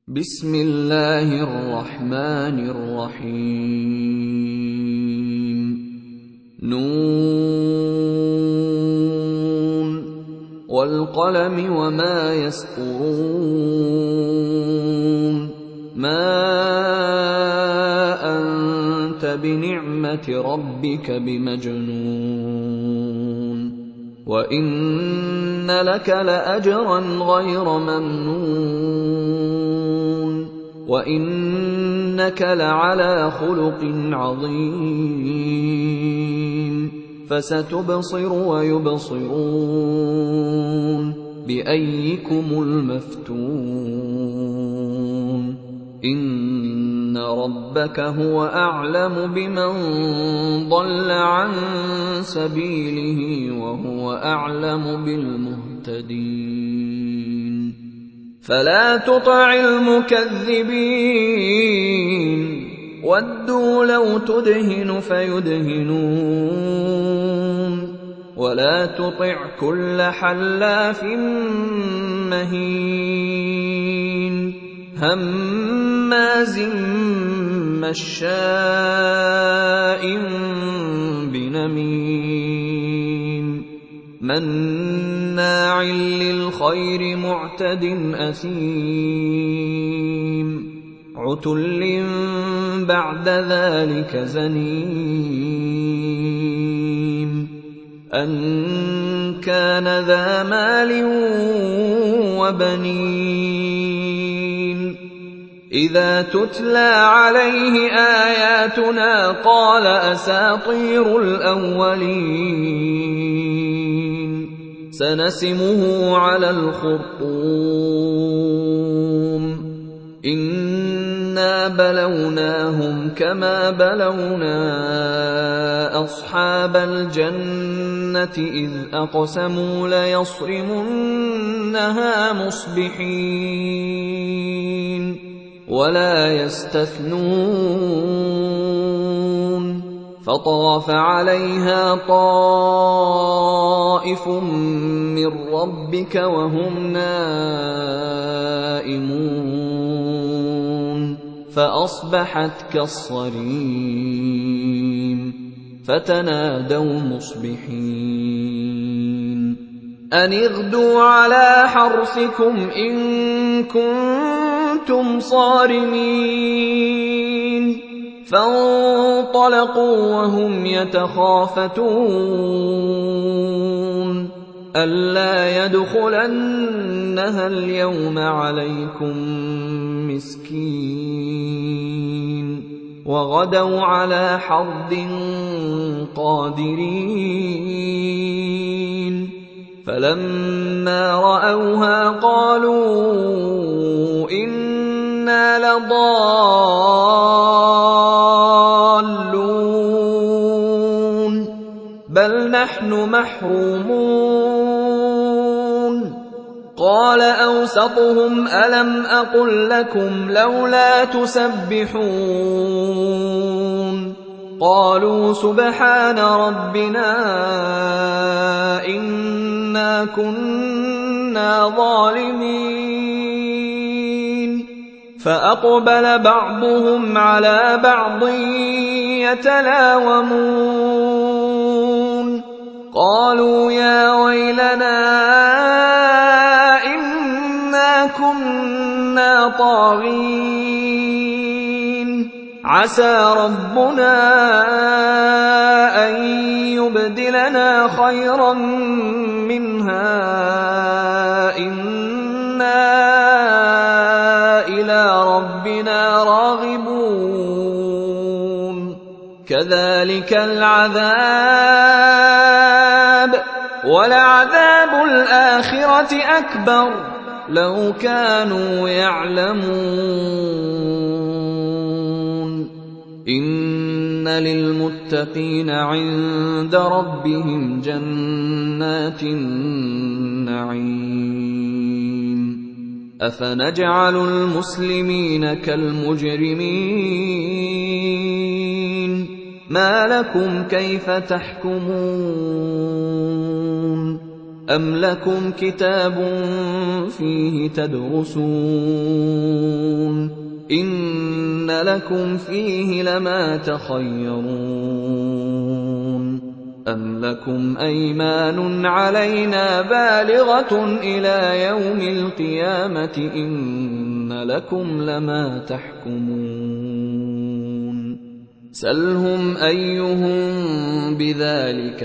بسم الله الرحمن الرحيم نون والقلم وما يسطرون ما أنت بنعمة ربك بمجنون وإن لك لأجرا غير ممنون وإنك لعلى خلق عظيم فستبصر ويبصرون بأيكم المفتون إن ربك هو أعلم بمن ضل عن سبيله وهو أعلم بالمهتدين فلا تطع المكذبين ودوا لو تدهن فيدهنون ولا تطع كل حلاف مهين هماز مشاء بنميم مناع للخير معتد أثيم عتل بعد ذلك زنيم أن كان ذا مال وبنين إذا تتلى عليه آياتنا قال أساطير الأولين سنسمه على الخرطوم إنا بلوناهم كما بلونا أصحاب الجنة إذ أقسموا ليصرمنها مصبحين ولا يستثنون فطاف عليها طائف من ربك وهم نائمون فأصبحت كالصريم فتنادوا مصبحين أن اغدوا على حرثكم إن كنتم صارمين فانطلقوا وهم يتخافتون ألا يدخلنها اليوم عليكم مسكين وغدوا على حرد قادرين فلما رأوها قالوا إنا لضالون بل نحن محرومون قال أوسطهم ألم أقل لكم لولا تسبحون قالوا سبحان ربنا إنا كنا ظالمين فأقبل بعضهم على بعض يتلاومون قالوا يا ويلنا إنا كنا طاغين عسى ربنا أن يبدلنا خيرا منها إنا إلى ربنا راغبون كذلك العذاب ولعذاب الآخرة أكبر لو كانوا يعلمون إن للمتقين عند ربهم جنات النعيم أفنجعل المسلمين كالمجرمين ما لكم كيف تحكمون أم لكم كتاب فيه تدرسون إِنَّ لَكُمْ فِيهِ لَمَا تَخَيَّرُونَ أَمْ لَكُمْ أَيْمَانٌ عَلَيْنَا بَالِغَةٌ إِلَىٰ يَوْمِ الْقِيَامَةِ إِنَّ لَكُمْ لَمَا تَحْكُمُونَ سَلْهُمْ أَيُّهُم بِذَٰلِكَ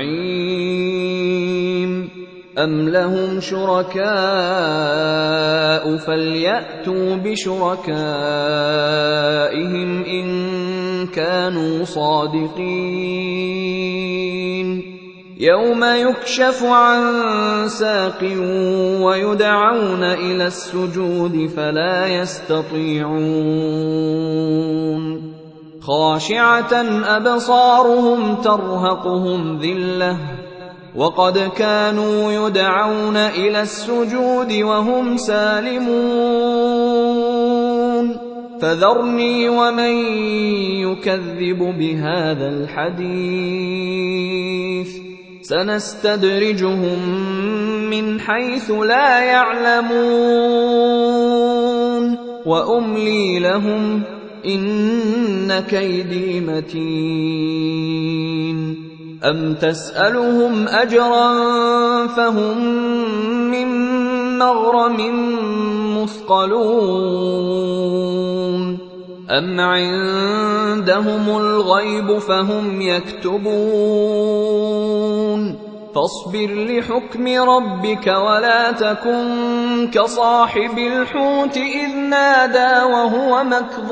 زَعِيمٌ أَمْ لَهُمْ شُرَكَاءُ فَلْيَأْتُوا بِشُرَكَائِهِمْ إِن كَانُوا صَادِقِينَ يَوْمَ يُكْشَفُ عَن سَاقٍ وَيُدْعَوْنَ إِلَى السُّجُودِ فَلَا يَسْتَطِيعُونَ خَاشِعَةً أَبْصَارُهُمْ تَرْهَقُهُمْ ذِلَّةٌ وَقَدْ كَانُوا يُدْعَوْنَ إِلَى السُّجُودِ وَهُمْ سَالِمُونَ فَذَرْنِي وَمَن يُكَذِّبُ بِهَٰذَا الْحَدِيثِ سَنَسْتَدْرِجُهُم مِّنْ حَيْثُ لَا يَعْلَمُونَ وَأُمْلِي لَهُمْ إِنَّ كَيْدِي مَتِينٌ أَمْ تَسْأَلُهُمْ أَجْرًا فَهُم مِّن مَّغْرَمٍ مُّثْقَلُونَ أَمْ عِندَهُمُ الْغَيْبُ فَهُمْ يَكْتُبُونَ فَاصْبِرْ لِحُكْمِ رَبِّكَ وَلَا تَكُن كَصَاحِبِ الْحُوتِ إِذْ نَادَىٰ وَهُوَ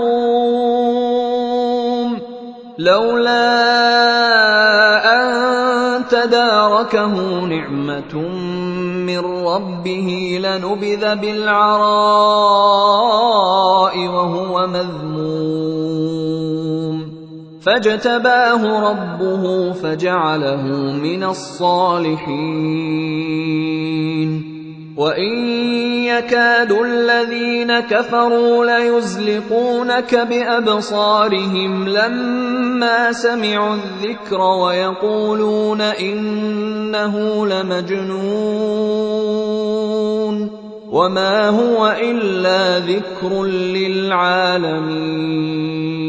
مَكْظُومٌ لَّوْلَا أَن تَدَارَكَهُ نِعْمَةٌ مِّن رَّبِّهِ لَنُبِذَ بِالْعَرَاءِ وَهُوَ مَذْمُومٌ فَاجْتَبَاهُ رَبُّهُ فَجَعَلَهُ مِنَ الصَّالِحِينَ وَإِن يَكَادُ الَّذِينَ كَفَرُوا لَيُزْلِقُونَكَ بِأَبْصَارِهِمْ لَمَّا سَمِعُوا الذِّكْرَ وَيَقُولُونَ إِنَّهُ لَمَجْنُونٌ وَمَا هُوَ إِلَّا ذِكْرٌ لِّلْعَالَمِينَ